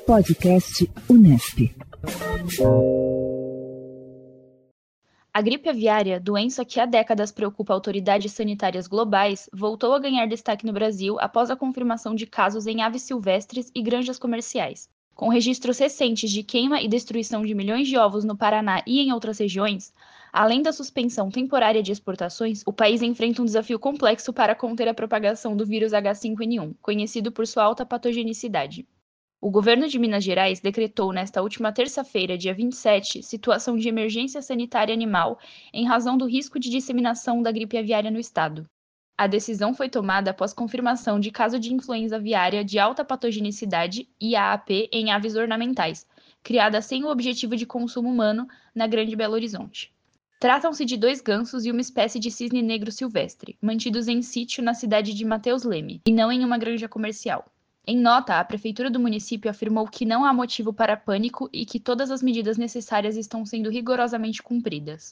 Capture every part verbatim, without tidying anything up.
Podcast Unesp. A gripe aviária, doença que há décadas preocupa autoridades sanitárias globais, voltou a ganhar destaque no Brasil após a confirmação de casos em aves silvestres e granjas comerciais. Com registros recentes de queima e destruição de milhões de ovos no Paraná e em outras regiões, além da suspensão temporária de exportações, o país enfrenta um desafio complexo para conter a propagação do vírus agá cinco ene um, conhecido por sua alta patogenicidade. O governo de Minas Gerais decretou nesta última terça-feira, dia vinte e sete, situação de emergência sanitária animal em razão do risco de disseminação da gripe aviária no estado. A decisão foi tomada após confirmação de caso de influenza aviária de alta patogenicidade, I A A P, em aves ornamentais, criada sem o objetivo de consumo humano na Grande Belo Horizonte. Tratam-se de dois gansos e uma espécie de cisne negro silvestre, mantidos em sítio na cidade de Mateus Leme, e não em uma granja comercial. Em nota, a prefeitura do município afirmou que não há motivo para pânico e que todas as medidas necessárias estão sendo rigorosamente cumpridas.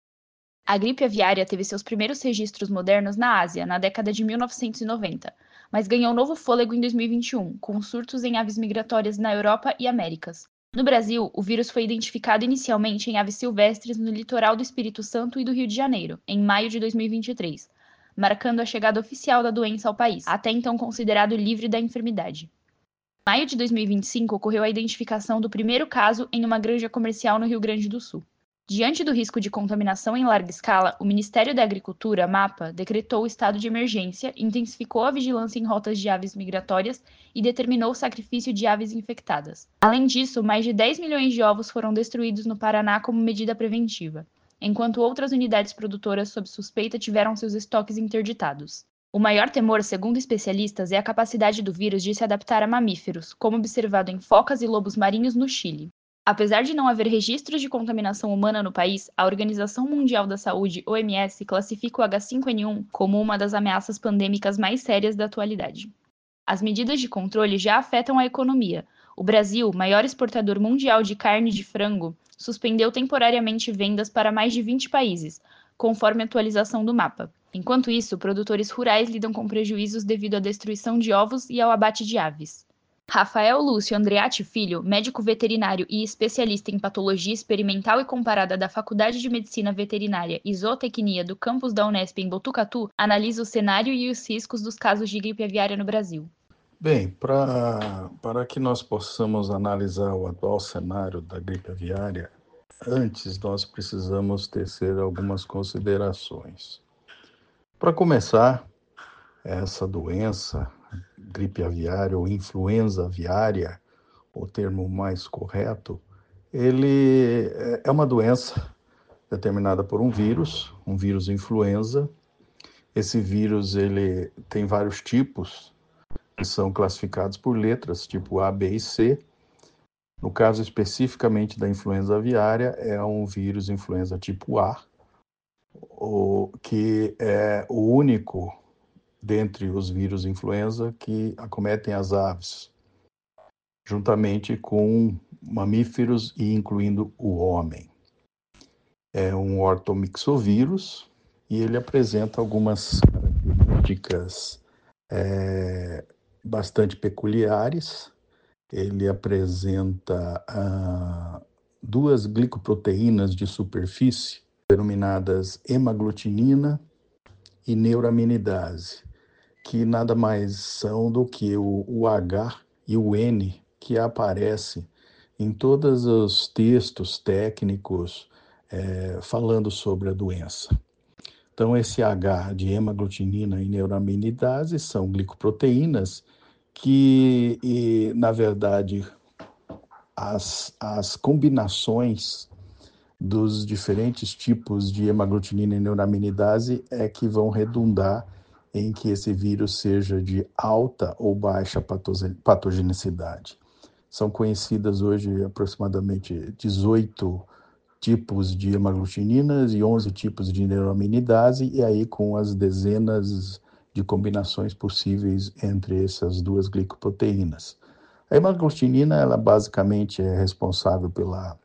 A gripe aviária teve seus primeiros registros modernos na Ásia, na década de mil novecentos e noventa, mas ganhou novo fôlego em dois mil e vinte e um, com surtos em aves migratórias na Europa e Américas. No Brasil, o vírus foi identificado inicialmente em aves silvestres no litoral do Espírito Santo e do Rio de Janeiro, em maio de dois mil e vinte e três. Marcando a chegada oficial da doença ao país, até então considerado livre da enfermidade. Em maio de dois mil e vinte e cinco, ocorreu a identificação do primeiro caso em uma granja comercial no Rio Grande do Sul. Diante do risco de contaminação em larga escala, o Ministério da Agricultura, MAPA, decretou o estado de emergência, intensificou a vigilância em rotas de aves migratórias e determinou o sacrifício de aves infectadas. Além disso, mais de dez milhões de ovos foram destruídos no Paraná como medida preventiva, enquanto outras unidades produtoras sob suspeita tiveram seus estoques interditados. O maior temor, segundo especialistas, é a capacidade do vírus de se adaptar a mamíferos, como observado em focas e lobos marinhos no Chile. Apesar de não haver registros de contaminação humana no país, a Organização Mundial da Saúde, O M S, classifica o agá cinco ene um como uma das ameaças pandêmicas mais sérias da atualidade. As medidas de controle já afetam a economia. O Brasil, maior exportador mundial de carne de frango, suspendeu temporariamente vendas para mais de vinte países, conforme a atualização do mapa. Enquanto isso, produtores rurais lidam com prejuízos devido à destruição de ovos e ao abate de aves. Rafael Lúcio Andreatti Filho, médico veterinário e especialista em patologia experimental e comparada da Faculdade de Medicina Veterinária e Zootecnia do campus da Unesp em Botucatu, analisa o cenário e os riscos dos casos de gripe aviária no Brasil. Bem, pra, para que nós possamos analisar o atual cenário da gripe aviária, antes nós precisamos tecer algumas considerações. Para começar, essa doença, gripe aviária ou influenza aviária, o termo mais correto, ele é uma doença determinada por um vírus, um vírus influenza. Esse vírus ele tem vários tipos, que são classificados por letras, tipo A, B e C. No caso especificamente da influenza aviária, é um vírus influenza tipo A, o, que é o único dentre os vírus influenza que acometem as aves, juntamente com mamíferos e incluindo o homem. É um ortomixovírus e ele apresenta algumas características é, bastante peculiares. Ele apresenta ah, duas glicoproteínas de superfície, denominadas hemaglutinina e neuraminidase, que nada mais são do que o, o H e o N que aparece em todos os textos técnicos é, falando sobre a doença. Então, esse H de hemaglutinina e neuraminidase são glicoproteínas que, e, na verdade, as, as combinações dos diferentes tipos de hemaglutinina e neuraminidase é que vão redundar em que esse vírus seja de alta ou baixa patogenicidade. São conhecidas hoje aproximadamente dezoito tipos de hemaglutininas e onze tipos de neuraminidase, e aí com as dezenas de combinações possíveis entre essas duas glicoproteínas. A hemaglutinina, ela basicamente é responsável pela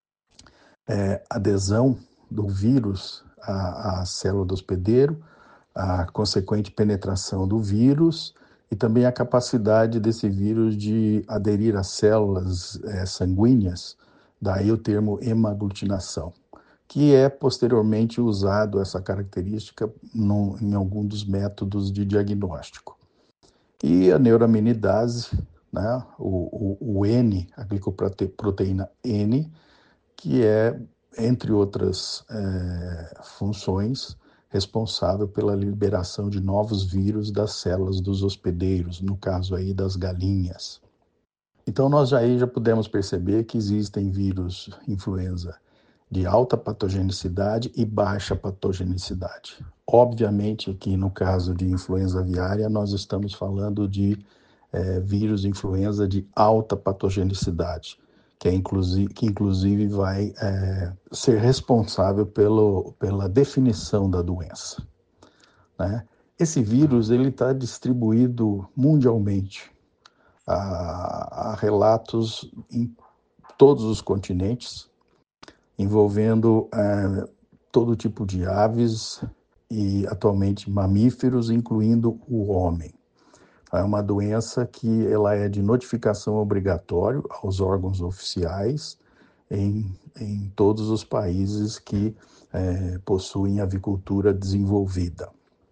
é, adesão do vírus à, à célula do hospedeiro, a consequente penetração do vírus e também a capacidade desse vírus de aderir às células é, sanguíneas, daí o termo hemaglutinação, que é posteriormente usado essa característica no, em algum dos métodos de diagnóstico. E a neuraminidase, né, o, o, o N, a glicoproteína N, que é, entre outras é, funções, responsável pela liberação de novos vírus das células dos hospedeiros, no caso aí das galinhas. Então nós já aí já pudemos perceber que existem vírus influenza de alta patogenicidade e baixa patogenicidade. Obviamente que no caso de influenza aviária nós estamos falando de é, vírus influenza de alta patogenicidade, que, é inclusive, que inclusive vai é, ser responsável pelo, pela definição da doença, né? Esse vírus ele está distribuído mundialmente. Há, há relatos em todos os continentes, envolvendo é, todo tipo de aves e atualmente mamíferos, incluindo o homem. É uma doença que ela é de notificação obrigatória aos órgãos oficiais em, em todos os países que é, possuem avicultura desenvolvida.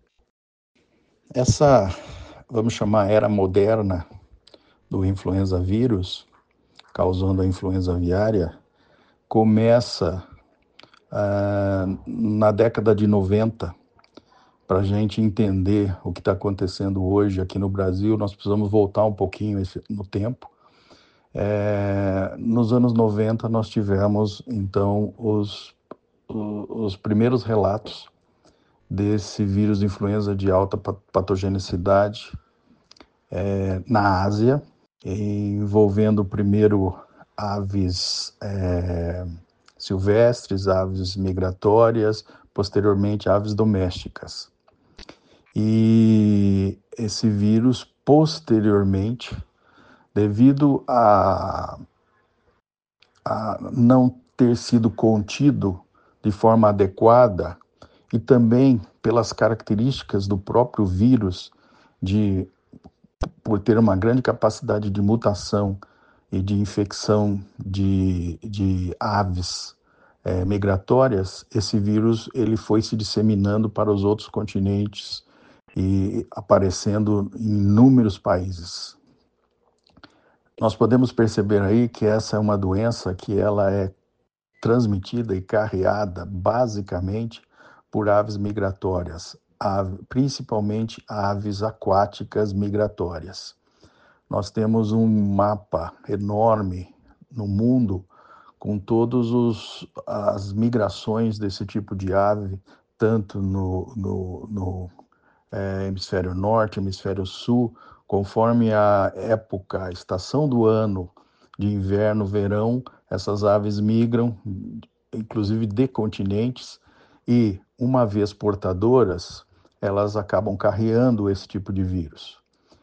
Essa, vamos chamar, era moderna do influenza vírus, causando a influenza aviária, começa ah, na década de noventa. Para a gente entender o que está acontecendo hoje aqui no Brasil, nós precisamos voltar um pouquinho no tempo. É, nos anos noventa, nós tivemos, então, os, os primeiros relatos desse vírus de influenza de alta patogenicidade é, na Ásia, envolvendo primeiro aves é, silvestres, aves migratórias, posteriormente aves domésticas. E esse vírus, posteriormente, devido a, a não ter sido contido de forma adequada e também pelas características do próprio vírus, de, por ter uma grande capacidade de mutação e de infecção de, de aves é, migratórias, esse vírus ele foi se disseminando para os outros continentes e aparecendo em inúmeros países. Nós podemos perceber aí que essa é uma doença que ela é transmitida e carreada basicamente por aves migratórias, ave, principalmente aves aquáticas migratórias. Nós temos um mapa enorme no mundo com todas as migrações desse tipo de ave, tanto no, no, no é, hemisfério norte, hemisfério sul, conforme a época, a estação do ano, de inverno, verão, essas aves migram, inclusive de continentes, e uma vez portadoras, elas acabam carreando esse tipo de vírus.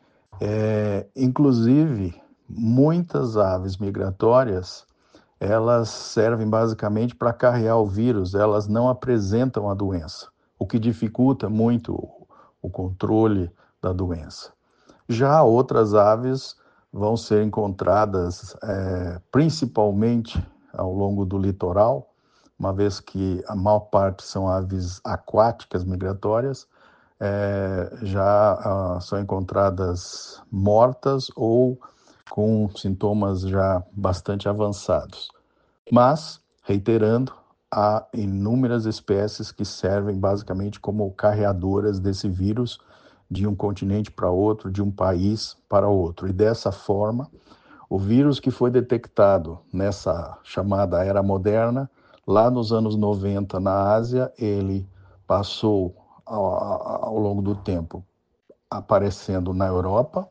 É, inclusive, muitas aves migratórias, elas servem basicamente para carrear o vírus, elas não apresentam a doença, o que dificulta muito o controle da doença. Já outras aves vão ser encontradas é, principalmente ao longo do litoral, uma vez que a maior parte são aves aquáticas migratórias, é, já ah, são encontradas mortas ou com sintomas já bastante avançados. Mas, reiterando, há inúmeras espécies que servem basicamente como carreadoras desse vírus de um continente para outro, de um país para outro. E dessa forma, o vírus que foi detectado nessa chamada era moderna, lá nos anos noventa na Ásia, ele passou ao, ao longo do tempo aparecendo na Europa,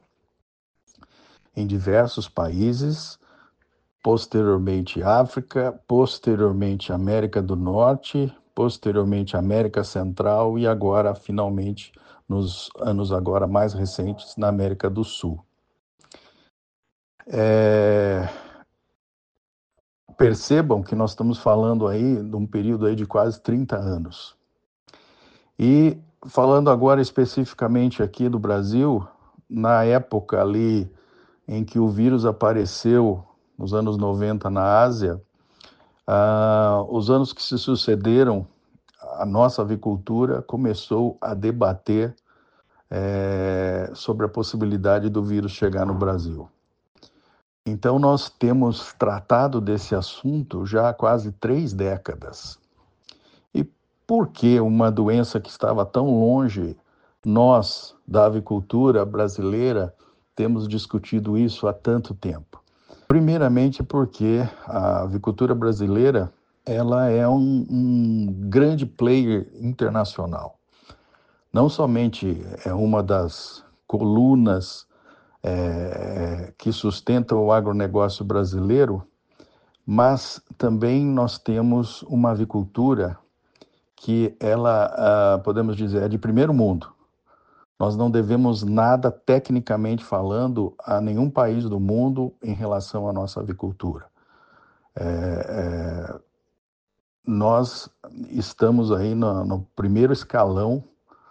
em diversos países, posteriormente África, posteriormente América do Norte, posteriormente América Central e agora, finalmente, nos anos agora mais recentes, na América do Sul. É... Percebam que nós estamos falando aí de um período aí de quase trinta anos. E falando agora especificamente aqui do Brasil, na época ali em que o vírus apareceu, nos anos noventa na Ásia, ah, os anos que se sucederam, a nossa avicultura começou a debater é, sobre a possibilidade do vírus chegar no Brasil. Então, nós temos tratado desse assunto já há quase três décadas. E por que uma doença que estava tão longe, nós, da avicultura brasileira, temos discutido isso há tanto tempo? Primeiramente porque a avicultura brasileira ela é um, um grande player internacional. Não somente é uma das colunas é, que sustentam o agronegócio brasileiro, mas também nós temos uma avicultura que ela, ah, podemos dizer, é de primeiro mundo. Nós não devemos nada, tecnicamente falando, a nenhum país do mundo em relação à nossa avicultura. É, é, nós estamos aí no, no primeiro escalão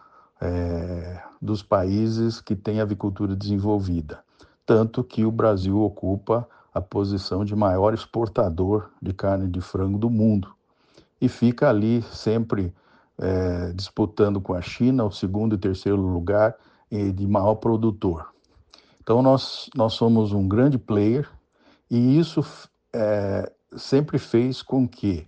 é, dos países que têm avicultura desenvolvida, tanto que o Brasil ocupa a posição de maior exportador de carne de frango do mundo e fica ali sempre é, disputando com a China o segundo e terceiro lugar de maior produtor. Então nós, nós somos um grande player e isso é, sempre fez com que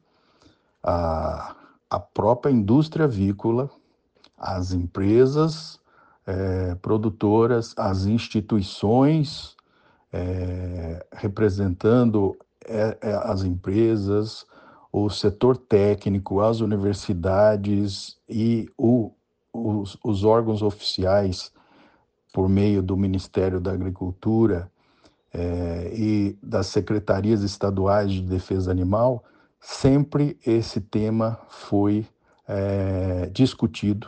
a, a própria indústria avícola, as empresas é, produtoras, as instituições é, representando é, é, as empresas, o setor técnico, as universidades e o, os, os órgãos oficiais por meio do Ministério da Agricultura é, e das secretarias estaduais de defesa animal, sempre esse tema foi é, discutido.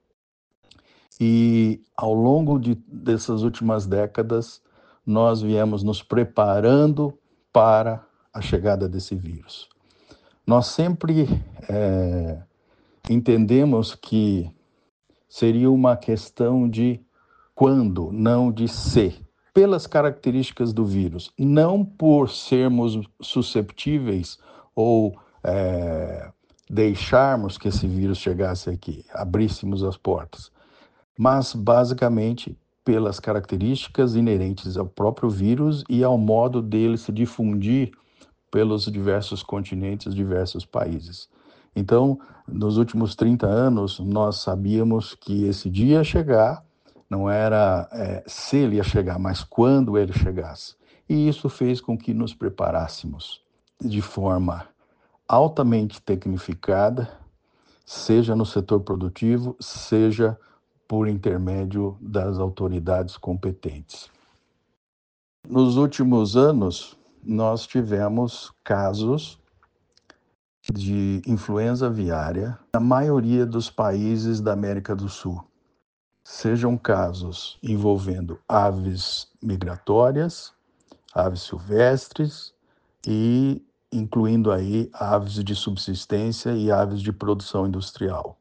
E ao longo de, dessas últimas décadas, nós viemos nos preparando para a chegada desse vírus. Nós sempre é, entendemos que seria uma questão de quando, não de se, pelas características do vírus, não por sermos susceptíveis ou é, deixarmos que esse vírus chegasse aqui, abríssemos as portas, mas basicamente pelas características inerentes ao próprio vírus e ao modo dele se difundir pelos diversos continentes, diversos países. Então, nos últimos trinta anos, nós sabíamos que esse dia ia chegar, não era é, se ele ia chegar, mas quando ele chegasse. E isso fez com que nos preparássemos de forma altamente tecnificada, seja no setor produtivo, seja por intermédio das autoridades competentes. Nos últimos anos, nós tivemos casos de influenza aviária na maioria dos países da América do Sul. Sejam casos envolvendo aves migratórias, aves silvestres e incluindo aí aves de subsistência e aves de produção industrial.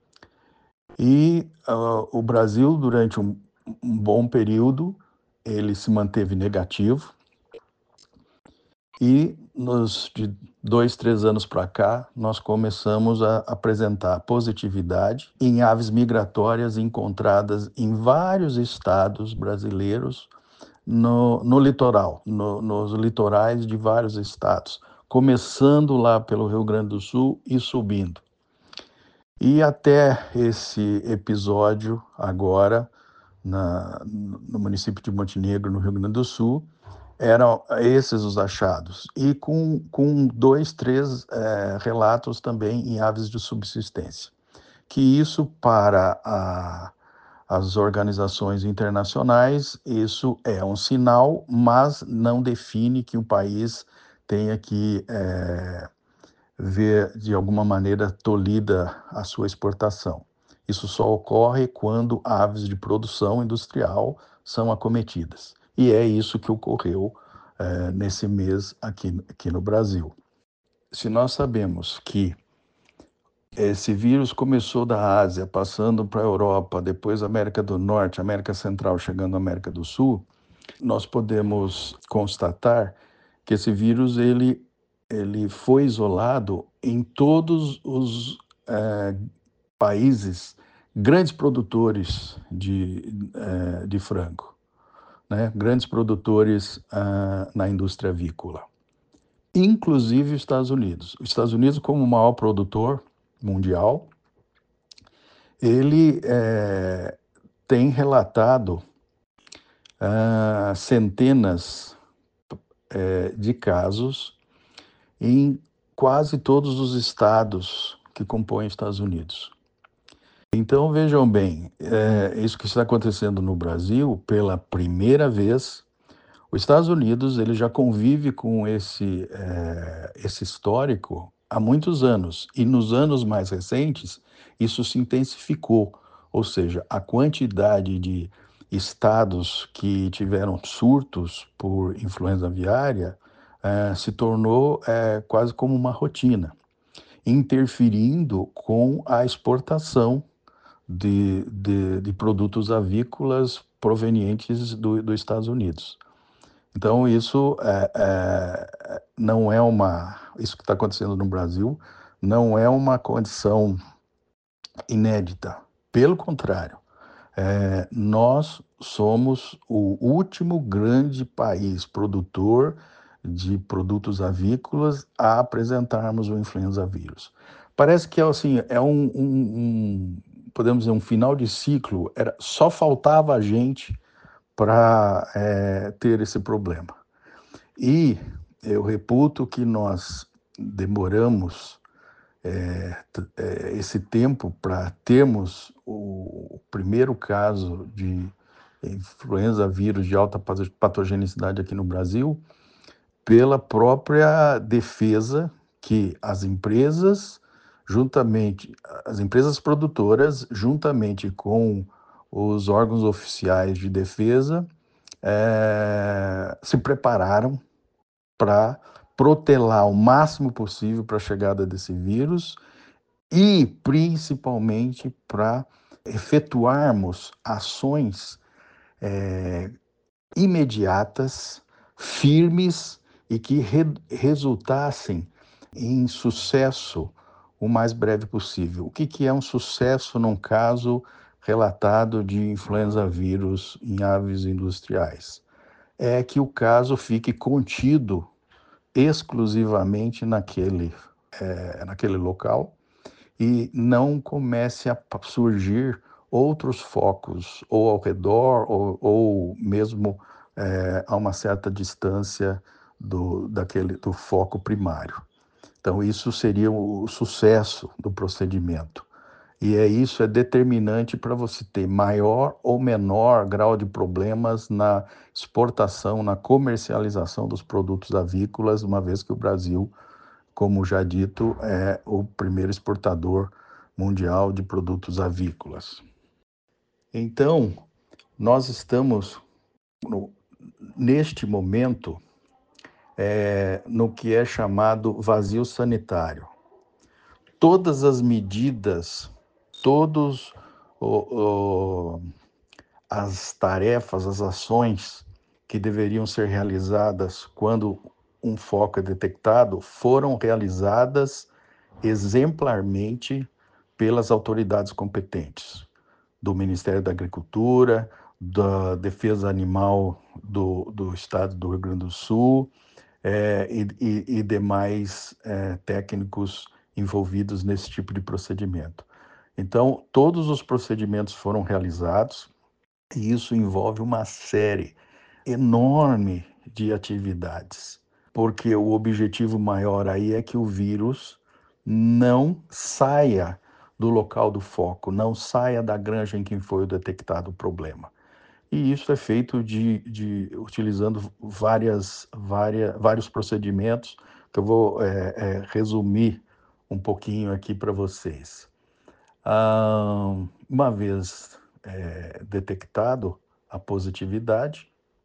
E uh, o Brasil, durante um, um bom período, ele se manteve negativo. E nos de dois, três anos para cá, nós começamos a apresentar positividade em aves migratórias encontradas em vários estados brasileiros no, no litoral, no, nos litorais de vários estados, começando lá pelo Rio Grande do Sul e subindo. E até esse episódio agora, na, no município de Montenegro, no Rio Grande do Sul, eram esses os achados, e com, com dois, três é, relatos também em aves de subsistência. Que isso para a, as organizações internacionais, isso é um sinal, mas não define que o país tenha que é, ver de alguma maneira tolhida a sua exportação. Isso só ocorre quando aves de produção industrial são acometidas. E é isso que ocorreu é, nesse mês aqui, aqui no Brasil. Se nós sabemos que Esse vírus começou da Ásia, passando para a Europa, depois América do Norte, América Central, chegando à América do Sul. Nós podemos constatar que esse vírus ele, ele foi isolado em todos os eh, países grandes produtores de, eh, de frango, né? Grandes produtores ah, na indústria avícola, inclusive os Estados Unidos. Os Estados Unidos, como o maior produtor mundial, ele eh, tem relatado ah, centenas eh, de casos em quase todos os estados que compõem os Estados Unidos. Então, vejam bem, é, isso que está acontecendo no Brasil, pela primeira vez, os Estados Unidos ele já convive com esse, é, esse histórico há muitos anos, e nos anos mais recentes, isso se intensificou, ou seja, a quantidade de estados que tiveram surtos por influenza aviária é, se tornou é, quase como uma rotina, interferindo com a exportação de, de, de produtos avícolas provenientes do, dos Estados Unidos. Então, isso é, é, não é uma. Isso que está acontecendo no Brasil não é uma condição inédita. Pelo contrário, é, nós somos o último grande país produtor de produtos avícolas a apresentarmos o influenza vírus. Parece que assim, é um, um, um podemos dizer, um final de ciclo, era, só faltava a gente para é, ter esse problema. E eu reputo que nós demoramos é, é, esse tempo para termos o primeiro caso de influenza vírus de alta patogenicidade aqui no Brasil, pela própria defesa que as empresas, juntamente, as empresas produtoras, juntamente com os órgãos oficiais de defesa, é, se prepararam para protelar o máximo possível para a chegada desse vírus e, principalmente, para efetuarmos ações é, imediatas, firmes e que re resultassem em sucesso o mais breve possível. O que, que é um sucesso num caso relatado de influenza vírus em aves industriais? É que o caso fique contido exclusivamente naquele, é, naquele local e não comece a surgir outros focos, ou ao redor, ou, ou mesmo é, a uma certa distância do, daquele, do foco primário. Então, isso seria o sucesso do procedimento. E é isso é determinante para você ter maior ou menor grau de problemas na exportação, na comercialização dos produtos avícolas, uma vez que o Brasil, como já dito, é o primeiro exportador mundial de produtos avícolas. Então, nós estamos, no, neste momento, é, no que é chamado vazio sanitário. Todas as medidas, todos o, o, as tarefas, as ações que deveriam ser realizadas quando um foco é detectado, foram realizadas exemplarmente pelas autoridades competentes, do Ministério da Agricultura, da Defesa Animal do, do Estado do Rio Grande do Sul, é, e, e, e demais é, técnicos envolvidos nesse tipo de procedimento. Então, todos os procedimentos foram realizados e isso envolve uma série enorme de atividades, porque o objetivo maior aí é que o vírus não saia do local do foco, não saia da granja em que foi detectado o problema. E isso é feito de, de utilizando várias, várias, vários procedimentos que eu vou é, é, resumir um pouquinho aqui para vocês. Ah, uma vez é, detectado a positividade,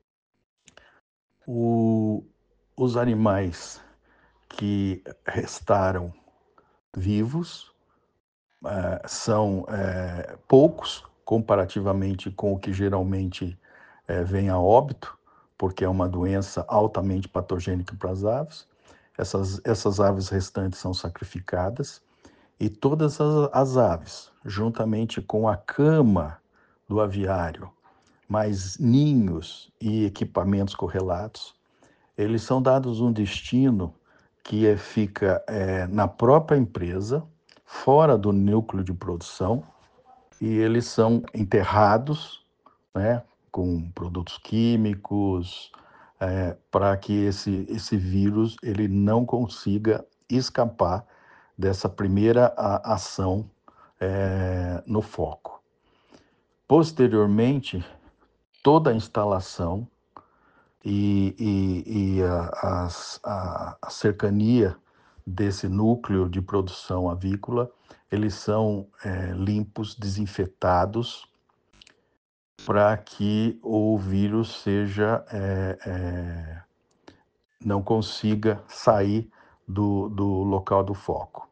o, os animais que restaram vivos é, são é, poucos comparativamente com o que geralmente é, vem a óbito, porque é uma doença altamente patogênica para as aves. Essas, essas aves restantes são sacrificadas e todas as, as aves, juntamente com a cama do aviário, mais ninhos e equipamentos correlatos, eles são dados um destino que é, fica é, na própria empresa, fora do núcleo de produção, e eles são enterrados, né, com produtos químicos, é, para que esse, esse vírus ele não consiga escapar dessa primeira a, ação é, no foco. Posteriormente, toda a instalação e, e, e a, as, a, a cercania desse núcleo de produção avícola, eles são é, limpos, desinfetados, para que o vírus seja é, é, não consiga sair do, do local do foco.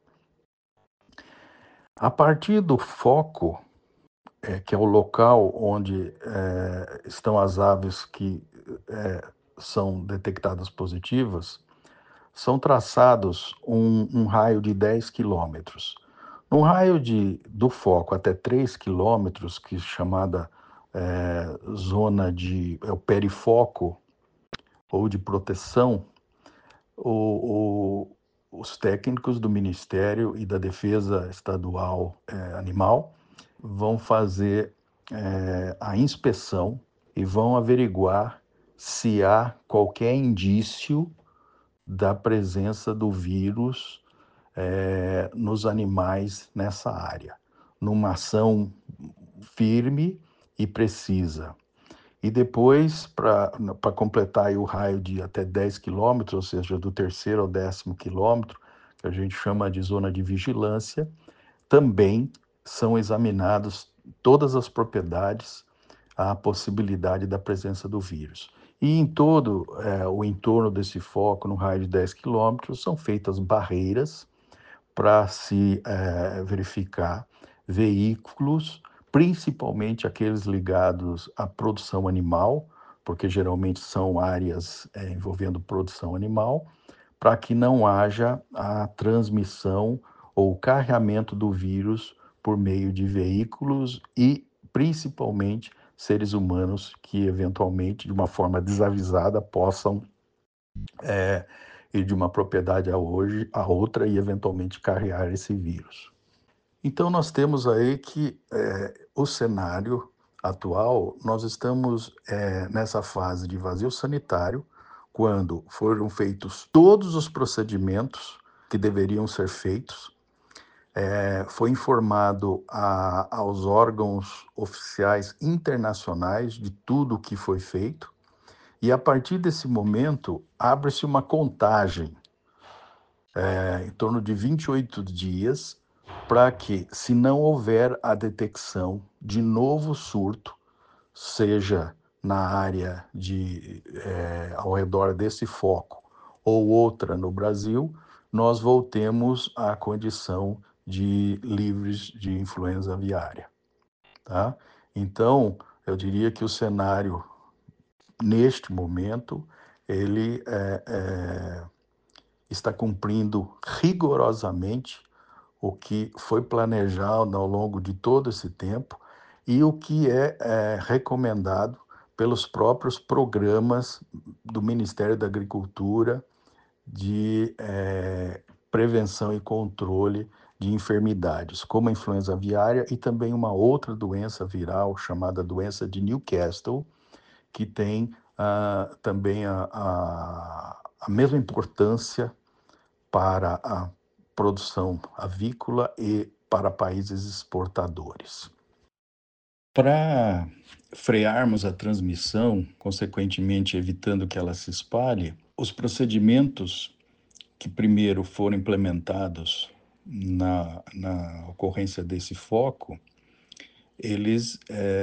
A partir do foco, é, que é o local onde é, estão as aves que é, são detectadas positivas, são traçados um, um raio de dez quilômetros. Num raio de, do foco até três quilômetros, que é chamada é, zona de é o perifoco ou de proteção, o, o, os técnicos do Ministério e da Defesa Estadual é, Animal vão fazer é, a inspeção e vão averiguar se há qualquer indício da presença do vírus é, nos animais nessa área, numa ação firme e precisa. E depois, para completar aí o raio de até dez quilômetros, ou seja, do terceiro ao décimo quilômetro, que a gente chama de zona de vigilância, também são examinados todas as propriedades, a possibilidade da presença do vírus. E em todo é, o entorno desse foco, no raio de dez quilômetros, são feitas barreiras para se é, verificar veículos, principalmente aqueles ligados à produção animal, porque geralmente são áreas é, envolvendo produção animal, para que não haja a transmissão ou carregamento do vírus por meio de veículos e, principalmente, seres humanos que, eventualmente, de uma forma desavisada, possam é, ir de uma propriedade a, hoje, a outra e, eventualmente, carregar esse vírus. Então, nós temos aí que é, o cenário atual, nós estamos é, nessa fase de vazio sanitário, quando foram feitos todos os procedimentos que deveriam ser feitos, é, foi informado a, aos órgãos oficiais internacionais de tudo o que foi feito, e a partir desse momento abre-se uma contagem é, em torno de vinte e oito dias para que, se não houver a detecção de novo surto, seja na área de, é, ao redor desse foco ou outra no Brasil, nós voltemos à condição de livres de influenza aviária, tá? Então, eu diria que o cenário, neste momento, ele é, é, está cumprindo rigorosamente o que foi planejado ao longo de todo esse tempo e o que é, é recomendado pelos próprios programas do Ministério da Agricultura de é, prevenção e controle de enfermidades, como a influenza aviária e também uma outra doença viral chamada doença de Newcastle, que tem ah, também a, a, a mesma importância para a produção avícola e para países exportadores. Para frearmos a transmissão, consequentemente evitando que ela se espalhe, os procedimentos que primeiro foram implementados na, na ocorrência desse foco, eles,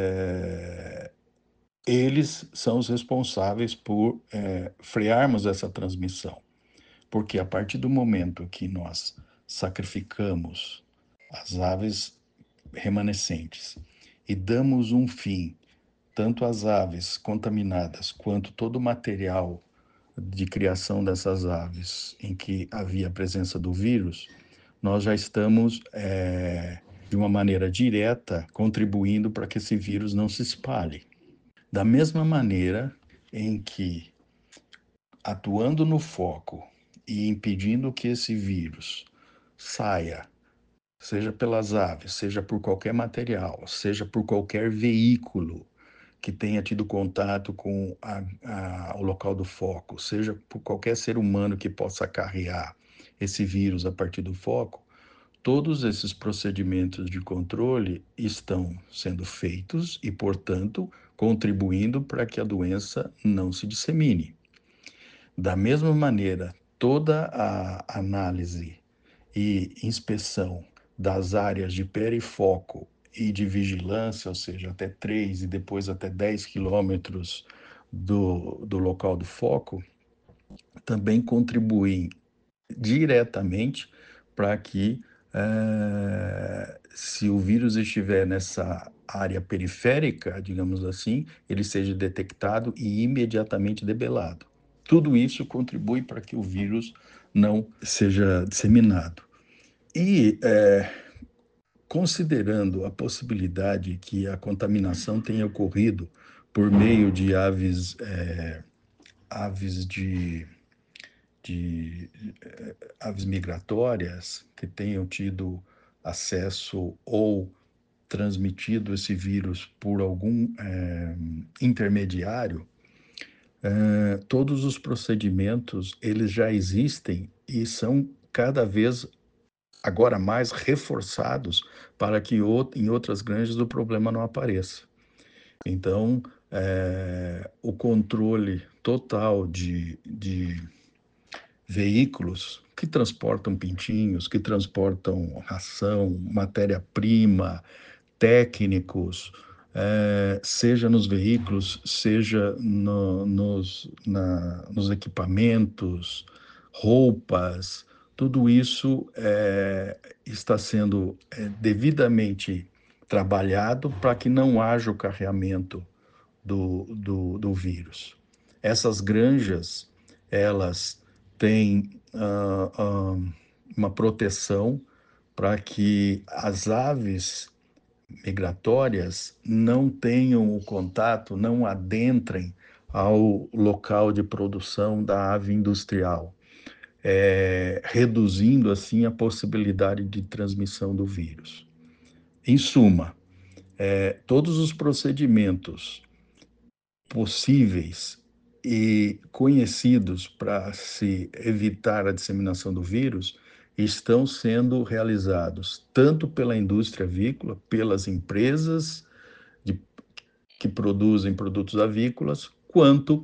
é, eles são os responsáveis por é, frearmos essa transmissão. Porque a partir do momento que nós sacrificamos as aves remanescentes, e damos um fim, tanto às aves contaminadas quanto todo o material de criação dessas aves em que havia a presença do vírus, nós já estamos, é, de uma maneira direta, contribuindo para que esse vírus não se espalhe. Da mesma maneira em que, atuando no foco e impedindo que esse vírus saia, seja pelas aves, seja por qualquer material, seja por qualquer veículo que tenha tido contato com a, a, o local do foco, seja por qualquer ser humano que possa acarrear esse vírus a partir do foco, todos esses procedimentos de controle estão sendo feitos e, portanto, contribuindo para que a doença não se dissemine. Da mesma maneira, toda a análise e inspeção das áreas de perifoco e de vigilância, ou seja, até três e depois até dez quilômetros do, do local do foco, também contribuem diretamente para que, é, se o vírus estiver nessa área periférica, digamos assim, ele seja detectado e imediatamente debelado. Tudo isso contribui para que o vírus não seja disseminado. E, é, considerando a possibilidade que a contaminação tenha ocorrido por meio de aves, é, aves de, de é, aves migratórias que tenham tido acesso ou transmitido esse vírus por algum é, intermediário, é, todos os procedimentos eles já existem e são cada vez agora mais reforçados para que em outras granjas o problema não apareça. Então, é, o controle total de, de veículos que transportam pintinhos, que transportam ração, matéria-prima, técnicos, é, seja nos veículos, seja no, nos, na, nos equipamentos, roupas, tudo isso é, está sendo é, devidamente trabalhado para que não haja o carreamento do, do, do vírus. Essas granjas, elas têm uh, uh, uma proteção para que as aves migratórias não tenham o contato, não adentrem ao local de produção da ave industrial, é, reduzindo assim a possibilidade de transmissão do vírus. Em suma, é, todos os procedimentos possíveis e conhecidos para se evitar a disseminação do vírus estão sendo realizados tanto pela indústria avícola, pelas empresas de, que produzem produtos avícolas, quanto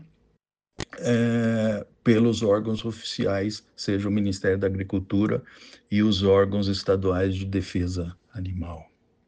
é, pelos órgãos oficiais, seja o Ministério da Agricultura e os órgãos estaduais de defesa animal.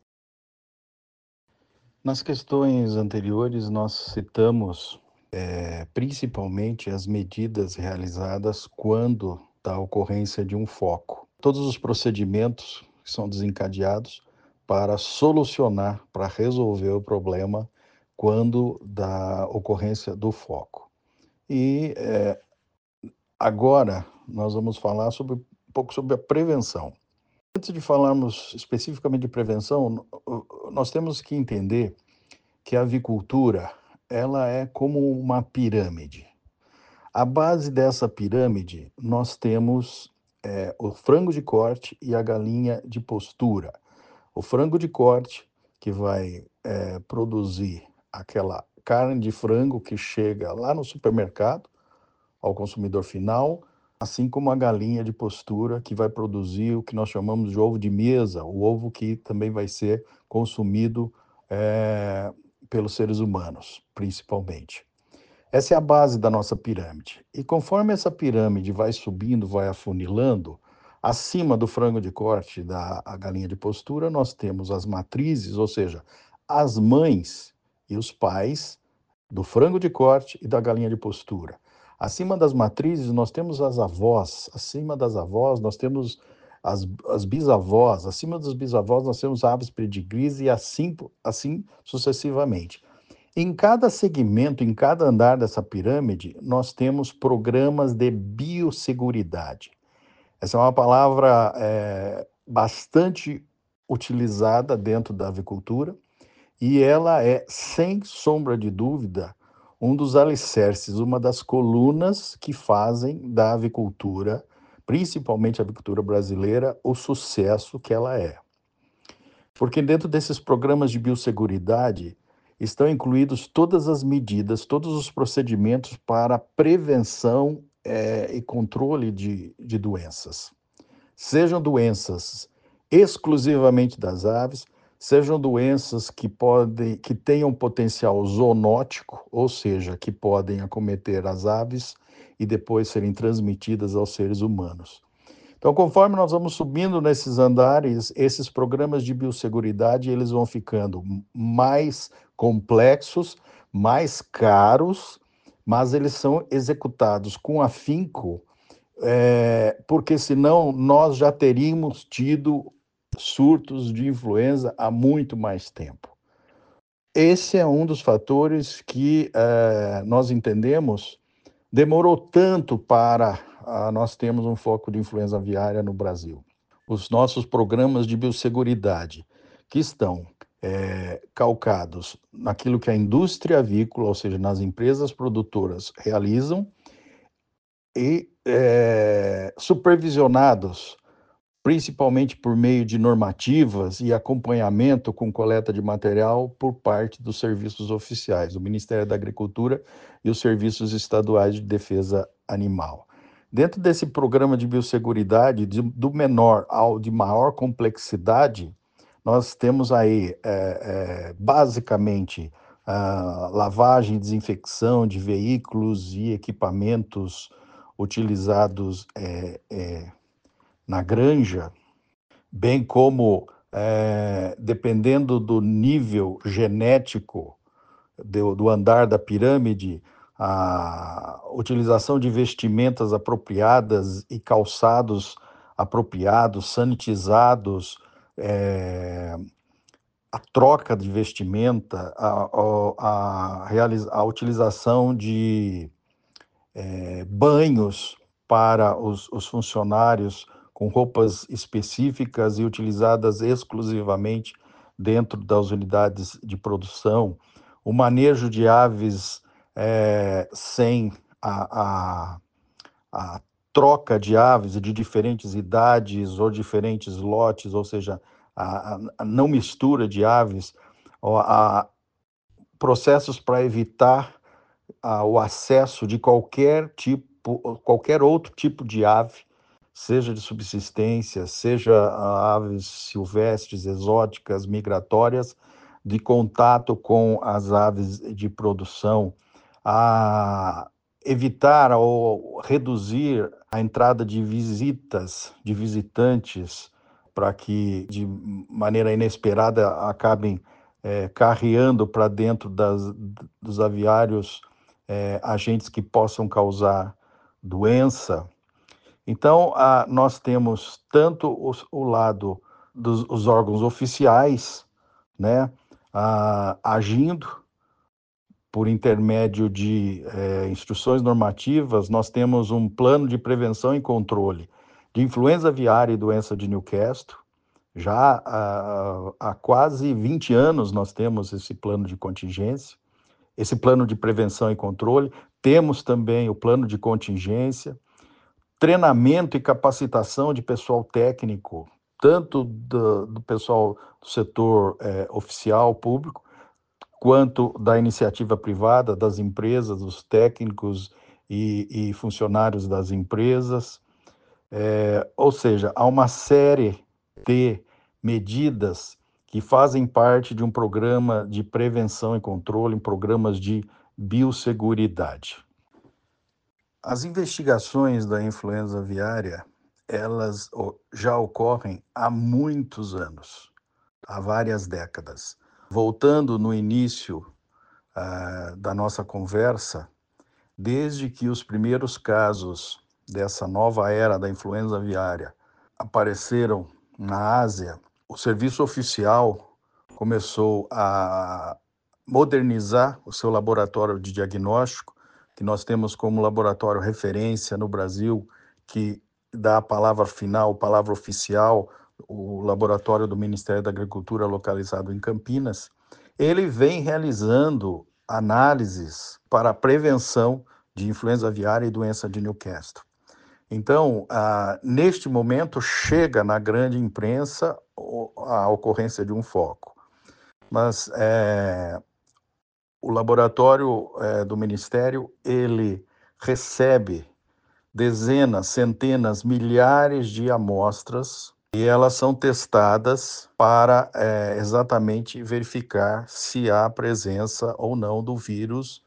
Nas questões anteriores, nós citamos é, principalmente as medidas realizadas quando da ocorrência de um foco. Todos os procedimentos que são desencadeados para solucionar, para resolver o problema quando da ocorrência do foco. E é, agora nós vamos falar sobre, um pouco sobre a prevenção. Antes de falarmos especificamente de prevenção, nós temos que entender que a avicultura ela é como uma pirâmide. A base dessa pirâmide nós temos é, o frango de corte e a galinha de postura. O frango de corte que vai é, produzir aquela carne de frango que chega lá no supermercado ao consumidor final, assim como a galinha de postura que vai produzir o que nós chamamos de ovo de mesa, o ovo que também vai ser consumido é, pelos seres humanos, principalmente. Essa é a base da nossa pirâmide. E conforme essa pirâmide vai subindo, vai afunilando, acima do frango de corte e da a galinha de postura, nós temos as matrizes, ou seja, as mães e os pais do frango de corte e da galinha de postura. Acima das matrizes, nós temos as avós. Acima das avós, nós temos as, as bisavós, acima dos bisavós nós temos aves pedigrees e assim, assim sucessivamente. Em cada segmento, em cada andar dessa pirâmide, nós temos programas de biosseguridade. Essa é uma palavra é, bastante utilizada dentro da avicultura e ela é, sem sombra de dúvida, um dos alicerces, uma das colunas que fazem da avicultura, principalmente a avicultura brasileira, o sucesso que ela é. Porque dentro desses programas de biosseguridade estão incluídos todas as medidas, todos os procedimentos para prevenção é, e controle de, de doenças. Sejam doenças exclusivamente das aves, sejam doenças que podem, que tenham potencial zoonótico, ou seja, que podem acometer as aves e depois serem transmitidas aos seres humanos. Então, conforme nós vamos subindo nesses andares, esses programas de biosseguridade, eles vão ficando mais complexos, mais caros, mas eles são executados com afinco, é, porque senão nós já teríamos tido surtos de influenza há muito mais tempo. Esse é um dos fatores que é, nós entendemos demorou tanto para ah, nós termos um foco de influenza aviária no Brasil. Os nossos programas de biosseguridade, que estão é, calcados naquilo que a indústria avícola, ou seja, nas empresas produtoras, realizam, e é, supervisionados principalmente por meio de normativas e acompanhamento com coleta de material por parte dos serviços oficiais, do Ministério da Agricultura e os serviços estaduais de defesa animal. Dentro desse programa de biosseguridade, de, do menor ao de maior complexidade, nós temos aí, é, é, basicamente, a lavagem e desinfecção de veículos e equipamentos utilizados é, é, na granja, bem como, é, dependendo do nível genético do, do andar da pirâmide, a utilização de vestimentas apropriadas e calçados apropriados, sanitizados, é, a troca de vestimenta, a, a, a, a utilização de é, banhos para os, os funcionários com roupas específicas e utilizadas exclusivamente dentro das unidades de produção, o manejo de aves é, sem a, a, a troca de aves de diferentes idades ou diferentes lotes, ou seja, a, a não mistura de aves, a, processos para evitar a, o acesso de qualquer tipo, qualquer outro tipo de ave, seja de subsistência, seja aves silvestres, exóticas, migratórias, de contato com as aves de produção, a evitar ou reduzir a entrada de visitas, de visitantes, para que de maneira inesperada acabem é, carreando para dentro das, dos aviários é, agentes que possam causar doença. Então, a, nós temos tanto os, o lado dos os órgãos oficiais, né, a, agindo por intermédio de é, instruções normativas. Nós temos um plano de prevenção e controle de influenza aviária e doença de Newcastle. Já há, há quase vinte anos nós temos esse plano de contingência, esse plano de prevenção e controle. Temos também o plano de contingência, treinamento e capacitação de pessoal técnico, tanto do, do pessoal do setor é, oficial, público, quanto da iniciativa privada, das empresas, dos técnicos e, e funcionários das empresas. É, ou seja, há uma série de medidas que fazem parte de um programa de prevenção e controle, em programas de biosseguridade. As investigações da influenza aviária, elas já ocorrem há muitos anos, há várias décadas. Voltando no início uh, da nossa conversa, desde que os primeiros casos dessa nova era da influenza aviária apareceram na Ásia, o serviço oficial começou a modernizar o seu laboratório de diagnóstico, que nós temos como laboratório referência no Brasil, que dá a palavra final, a palavra oficial, o laboratório do Ministério da Agricultura localizado em Campinas. Ele vem realizando análises para a prevenção de influenza aviária e doença de Newcastle. Então, ah, neste momento, chega na grande imprensa a ocorrência de um foco. Mas é, o laboratório é, do Ministério, ele recebe dezenas, centenas, milhares de amostras e elas são testadas para é, exatamente verificar se há presença ou não do vírus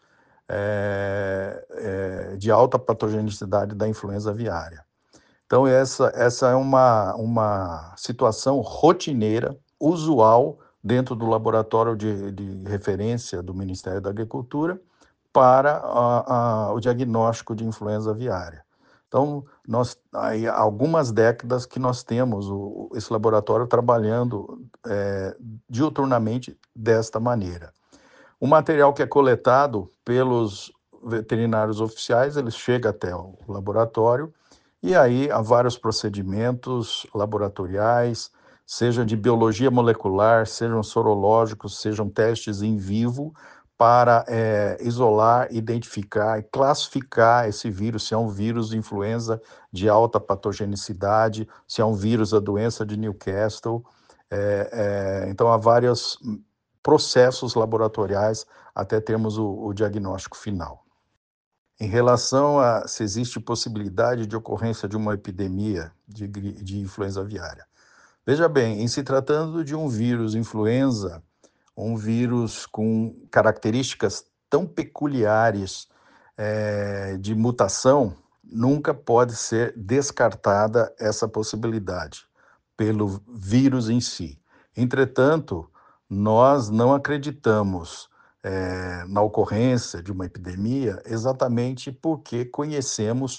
é, é, de alta patogenicidade da influenza aviária. Então, essa, essa é uma, uma situação rotineira, usual, dentro do laboratório de, de referência do Ministério da Agricultura para a, a, o diagnóstico de influenza aviária. Então, nós, aí, há algumas décadas que nós temos o, esse laboratório trabalhando é, diuturnamente desta maneira. O material que é coletado pelos veterinários oficiais, ele chega até o laboratório e aí há vários procedimentos laboratoriais, seja de biologia molecular, sejam sorológicos, sejam testes em vivo, para é, isolar, identificar e classificar esse vírus, se é um vírus de influenza de alta patogenicidade, se é um vírus da doença de Newcastle. É, é, então, há vários processos laboratoriais até termos o, o diagnóstico final. Em relação a se existe possibilidade de ocorrência de uma epidemia de, de influenza aviária. Veja bem, em se tratando de um vírus influenza, um vírus com características tão peculiares é, de mutação, nunca pode ser descartada essa possibilidade pelo vírus em si. Entretanto, nós não acreditamos é, na ocorrência de uma epidemia exatamente porque conhecemos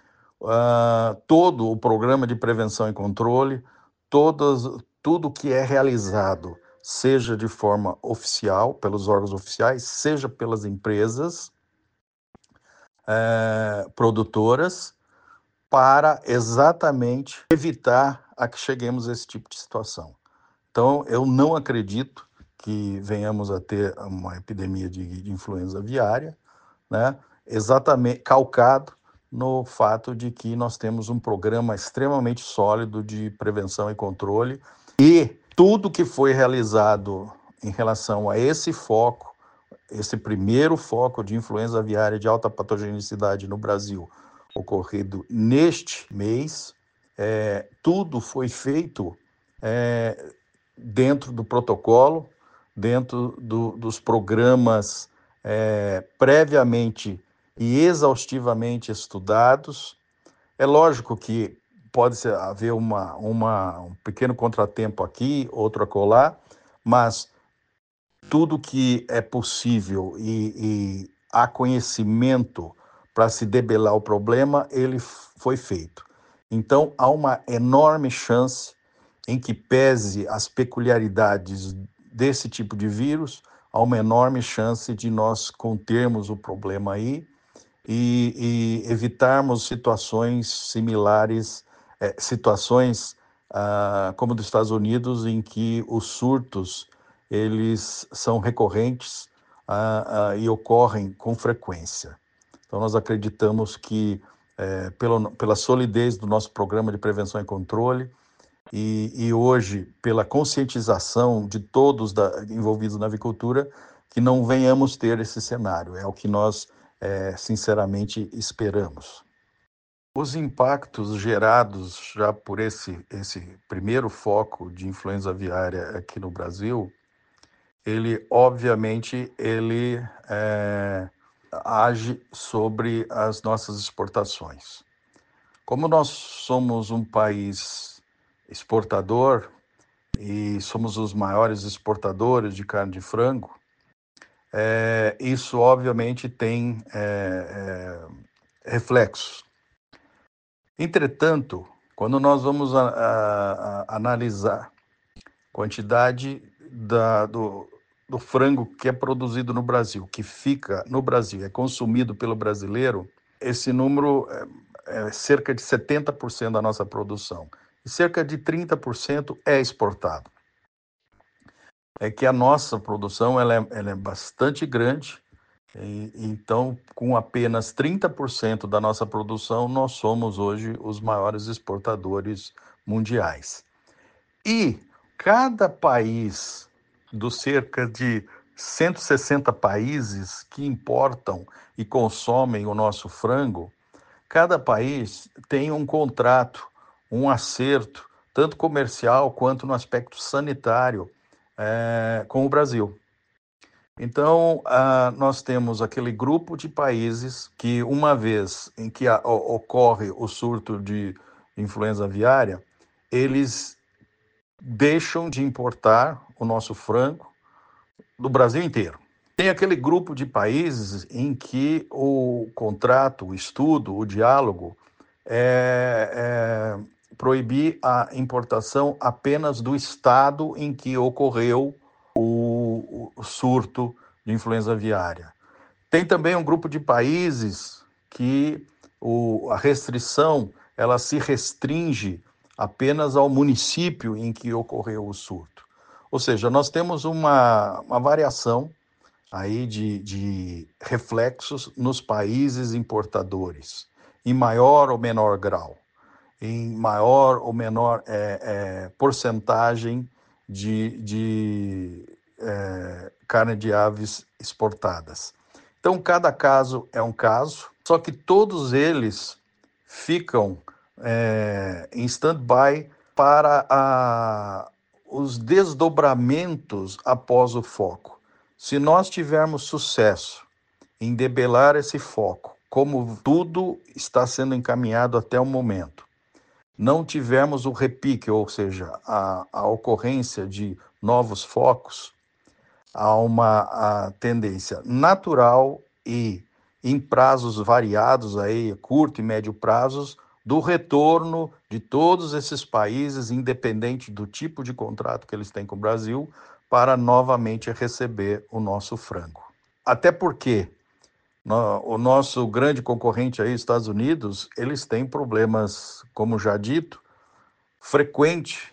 uh, todo o programa de prevenção e controle, todas, tudo que é realizado, seja de forma oficial, pelos órgãos oficiais, seja pelas empresas é, produtoras, para exatamente evitar a que cheguemos a esse tipo de situação. Então, eu não acredito que venhamos a ter uma epidemia de, de influenza aviária, né? Exatamente calcado no fato de que nós temos um programa extremamente sólido de prevenção e controle e tudo que foi realizado em relação a esse foco, esse primeiro foco de influenza aviária de alta patogenicidade no Brasil, ocorrido neste mês, é, tudo foi feito é, dentro do protocolo, dentro do, dos programas é, previamente e exaustivamente estudados. É lógico que pode ser, haver uma, uma, um pequeno contratempo aqui, outro acolá, mas tudo que é possível e, e há conhecimento para se debelar o problema, ele foi feito. Então, há uma enorme chance em que pese as peculiaridades desse tipo de vírus, há uma enorme chance de nós contermos o problema aí e, e evitarmos situações similares, é, situações ah, como dos Estados Unidos, em que os surtos eles são recorrentes ah, ah, e ocorrem com frequência. Então, nós acreditamos que, é, pelo, pela solidez do nosso programa de prevenção e controle, e, e hoje, pela conscientização de todos da, envolvidos na avicultura, que não venhamos ter esse cenário. É o que nós, é, sinceramente, esperamos. Os impactos gerados já por esse, esse primeiro foco de influenza aviária aqui no Brasil, ele, obviamente, ele é, age sobre as nossas exportações. Como nós somos um país exportador e somos os maiores exportadores de carne de frango, é, isso obviamente tem é, é, reflexos. Entretanto, Quando nós vamos a, a, a analisar a quantidade da, do, do frango que é produzido no Brasil, que fica no Brasil, é consumido pelo brasileiro, esse número é, é cerca de setenta por cento da nossa produção. E cerca de trinta por cento é exportado. É que a nossa produção ela é, ela é bastante grande, e, então, com apenas trinta por cento da nossa produção, nós somos hoje os maiores exportadores mundiais. E cada país, dos cerca de cento e sessenta países que importam e consomem o nosso frango, cada país tem um contrato, um acerto, tanto comercial quanto no aspecto sanitário, é, com o Brasil. Então, ah, nós temos aquele grupo de países que, uma vez em que a, o, ocorre o surto de influenza aviária, eles deixam de importar o nosso frango do Brasil inteiro. Tem aquele grupo de países em que o contrato, o estudo, o diálogo é, é proibir a importação apenas do estado em que ocorreu o, o surto de influenza aviária. Tem também um grupo de países que o, a restrição ela se restringe apenas ao município em que ocorreu o surto. Ou seja, nós temos uma, uma variação aí de, de reflexos nos países importadores, em maior ou menor grau, em maior ou menor é, é, porcentagem de, de é, carne de aves exportadas. Então, cada caso é um caso, só que todos eles ficam é, em stand-by para a, os desdobramentos após o foco. Se nós tivermos sucesso em debelar esse foco, como tudo está sendo encaminhado até o momento, não tivermos o repique, ou seja, a, a ocorrência de novos focos, há uma a tendência natural e em prazos variados, aí, curto e médio prazos, do retorno de todos esses países, independente do tipo de contrato que eles têm com o Brasil, para novamente receber o nosso frango. Até porque no, o nosso grande concorrente aí, Estados Unidos, eles têm problemas, como já dito, frequente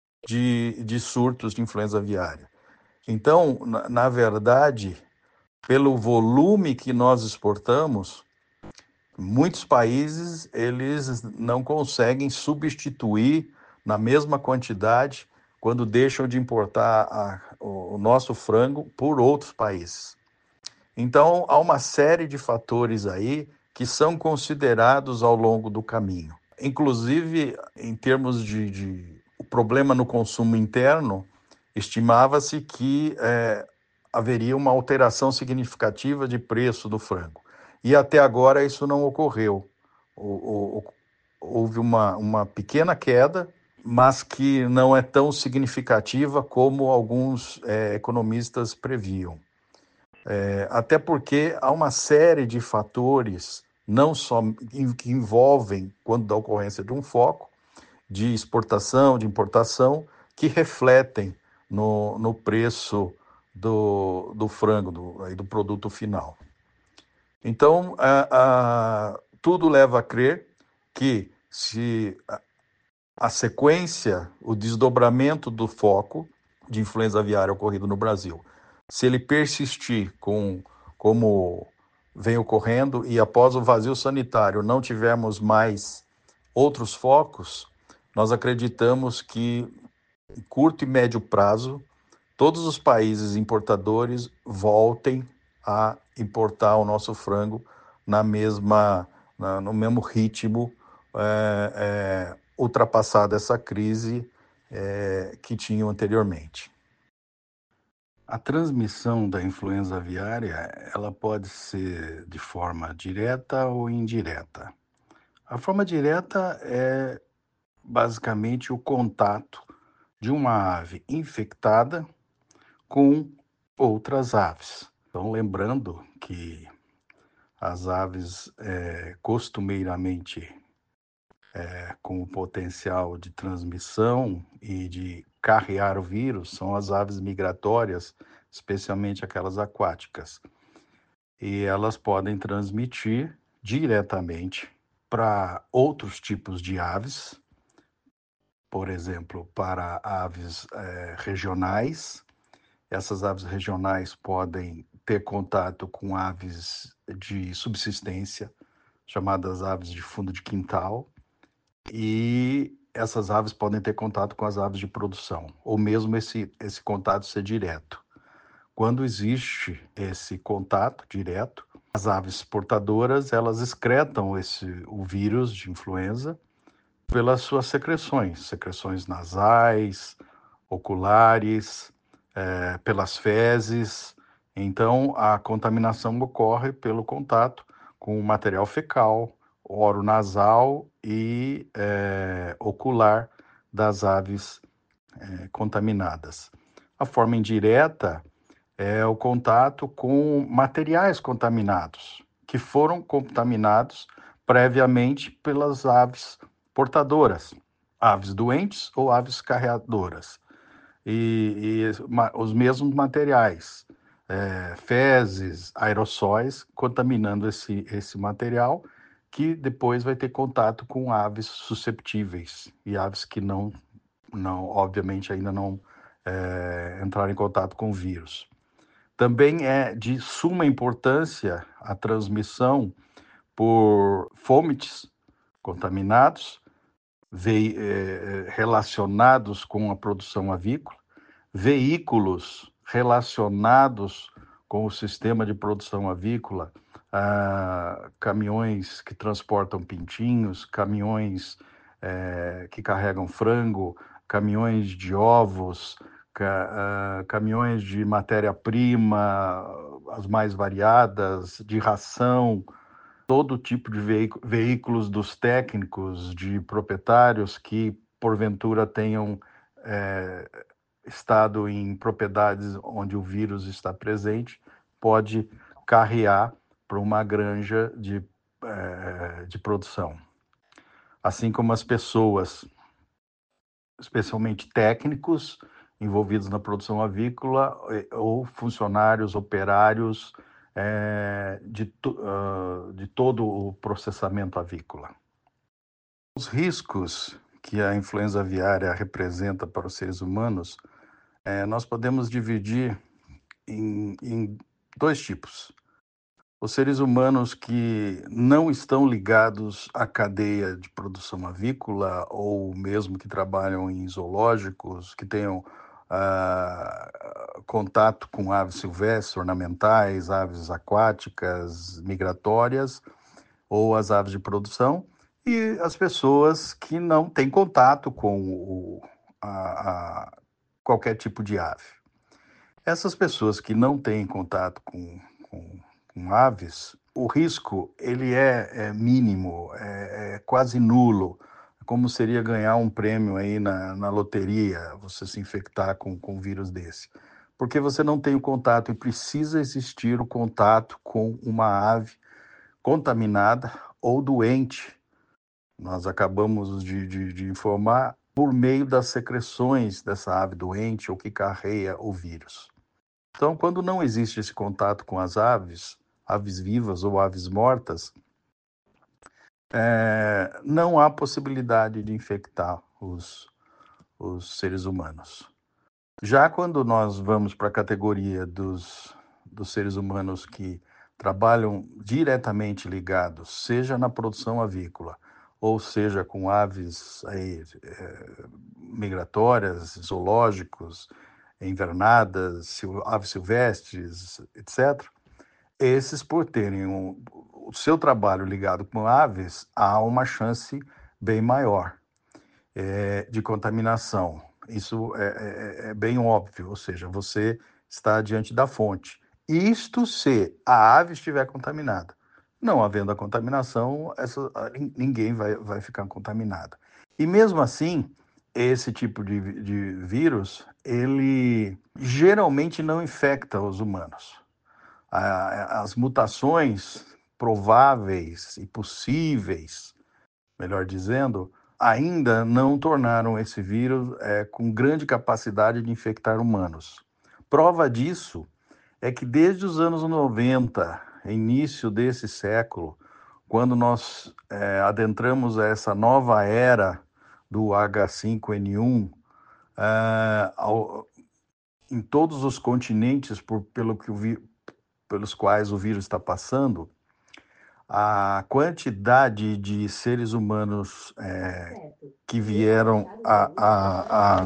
de, de surtos de influenza aviária. Então, na, na verdade, pelo volume que nós exportamos, muitos países eles não conseguem substituir na mesma quantidade quando deixam de importar a, o, o nosso frango por outros países. Então, há uma série de fatores aí que são considerados ao longo do caminho. Inclusive, em termos de, de o problema no consumo interno, estimava-se que é, haveria uma alteração significativa de preço do frango. E até agora isso não ocorreu. O, o, houve uma, uma pequena queda, mas que não é tão significativa como alguns é, economistas previam. É, até porque há uma série de fatores, não só que envolvem, quando da ocorrência de um foco, de exportação, de importação, que refletem no, no preço do, do frango, do, aí do produto final. Então, a, a, tudo leva a crer que se a, a sequência, o desdobramento do foco de influenza aviária ocorrido no Brasil, se ele persistir com, como vem ocorrendo e após o vazio sanitário não tivermos mais outros focos, nós acreditamos que em curto e médio prazo, todos os países importadores voltem a importar o nosso frango na mesma, na, no mesmo ritmo, é, é, ultrapassada essa crise é, que tinham anteriormente. A transmissão da influenza aviária, ela pode ser de forma direta ou indireta. A forma direta é basicamente o contato de uma ave infectada com outras aves. Então, lembrando que as aves é, costumeiramente é, com o potencial de transmissão e de carrear o vírus são as aves migratórias, especialmente aquelas aquáticas. E elas podem transmitir diretamente para outros tipos de aves, por exemplo, para aves é, regionais. Essas aves regionais podem ter contato com aves de subsistência, chamadas aves de fundo de quintal, e essas aves podem ter contato com as aves de produção, ou mesmo esse, esse contato ser direto. Quando existe esse contato direto, as aves portadoras, elas excretam esse, o vírus de influenza pelas suas secreções, secreções nasais, oculares, é, pelas fezes. Então, a contaminação ocorre pelo contato com o material fecal, oronasal e é, ocular das aves é, contaminadas. A forma indireta é o contato com materiais contaminados, que foram contaminados previamente pelas aves portadoras, aves doentes ou aves carreadoras. E, e os mesmos materiais, é, fezes, aerossóis, contaminando esse, esse material, que depois vai ter contato com aves susceptíveis e aves que não, não obviamente, ainda não é, entraram em contato com o vírus. Também é de suma importância a transmissão por fômites contaminados, ve- eh, relacionados com a produção avícola, veículos relacionados com o sistema de produção avícola, ah, caminhões que transportam pintinhos, caminhões eh, que carregam frango, caminhões de ovos, ca- ah, caminhões de matéria-prima, as mais variadas, de ração, todo tipo de veículo, veículos dos técnicos, de proprietários que, porventura, tenham é, estado em propriedades onde o vírus está presente, pode carrear para uma granja de, é, de produção. Assim como as pessoas, especialmente técnicos, envolvidos na produção avícola, ou funcionários, operários, é, de, uh, de todo o processamento avícola. Os riscos que a influenza aviária representa para os seres humanos, é, nós podemos dividir em, em dois tipos. Os seres humanos que não estão ligados à cadeia de produção avícola, ou mesmo que trabalham em zoológicos, que tenham ah, contato com aves silvestres, ornamentais, aves aquáticas, migratórias, ou as aves de produção, e as pessoas que não têm contato com o, a, a, qualquer tipo de ave. Essas pessoas que não têm contato com, com, com aves, o risco ele é, é mínimo, é, é quase nulo, como seria ganhar um prêmio aí na, na loteria, você se infectar com, com um vírus desse. Porque você não tem o contato e precisa existir o contato com uma ave contaminada ou doente. Nós acabamos de, de, de informar por meio das secreções dessa ave doente ou que carrega o vírus. Então, quando não existe esse contato com as aves, aves vivas ou aves mortas, é, não há possibilidade de infectar os, os seres humanos. Já quando nós vamos para a categoria dos, dos seres humanos que trabalham diretamente ligados, seja na produção avícola, ou seja com aves aí, é, migratórias, zoológicos, invernadas, aves silvestres, etcétera, esses, por terem um, o seu trabalho ligado com aves, há uma chance bem maior é, de contaminação. Isso é, é, é bem óbvio, ou seja, você está diante da fonte. Isto se a ave estiver contaminada. Não havendo a contaminação, essa, ninguém vai, vai ficar contaminado. E mesmo assim, esse tipo de, de vírus, ele geralmente não infecta os humanos. As mutações prováveis e possíveis melhor dizendo, ainda não tornaram esse vírus é, com grande capacidade de infectar humanos. Prova disso é que desde os anos noventa, início desse século, quando nós é, adentramos essa nova era do H cinco N um, é, ao, em todos os continentes por, pelo que o vi, pelos quais o vírus está passando, a quantidade de seres humanos é, que vieram a, a, a,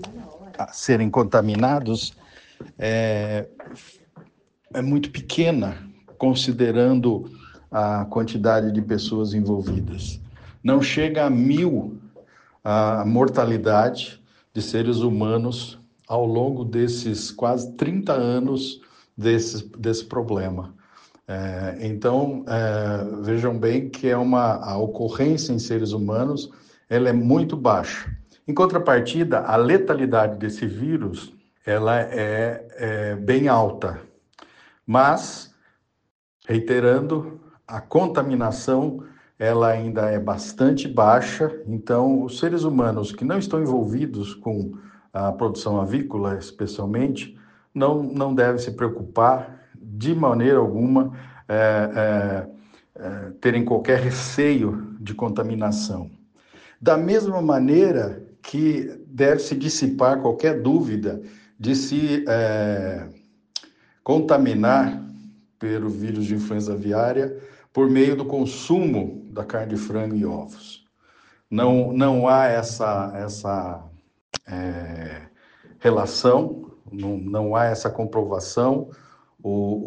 a serem contaminados é, é muito pequena, considerando a quantidade de pessoas envolvidas. Não chega a mil a mortalidade de seres humanos ao longo desses quase trinta anos desse, desse problema. É, então, é, vejam bem que é uma, a ocorrência em seres humanos ela é muito baixa. Em contrapartida, a letalidade desse vírus ela é, é bem alta. Mas, reiterando, a contaminação ela ainda é bastante baixa, então os seres humanos que não estão envolvidos com a produção avícola, especialmente, não, não devem se preocupar de maneira alguma é, é, é, terem qualquer receio de contaminação. Da mesma maneira que deve se dissipar qualquer dúvida de se é, contaminar pelo vírus de influenza aviária por meio do consumo da carne de frango e ovos. Não, não há essa, essa é, relação, não, não há essa comprovação, o,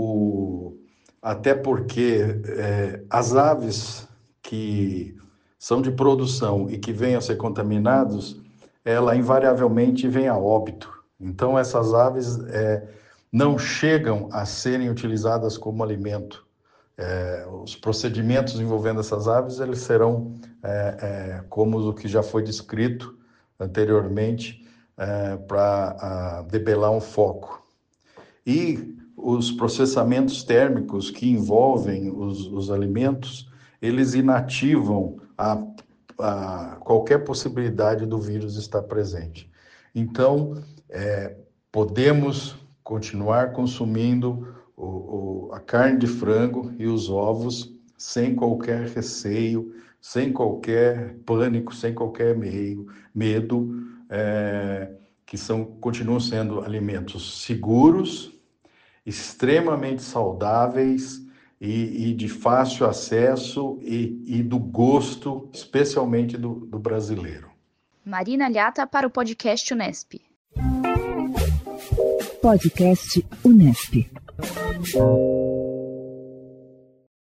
o, até porque é, as aves que são de produção e que venham a ser contaminados, ela invariavelmente vem a óbito. Então, essas aves é, não chegam a serem utilizadas como alimento. É, os procedimentos envolvendo essas aves, eles serão é, é, como o que já foi descrito anteriormente, é, para debelar um foco. E os processamentos térmicos que envolvem os, os alimentos, eles inativam a, a qualquer possibilidade do vírus estar presente. Então, é, podemos continuar consumindo o, o, a carne de frango e os ovos sem qualquer receio, sem qualquer pânico, sem qualquer meio, medo, é, que são, continuam sendo alimentos seguros, extremamente saudáveis e, e de fácil acesso e, e do gosto, especialmente do, do brasileiro. Marina Liata para o podcast Unesp. Podcast Unesp.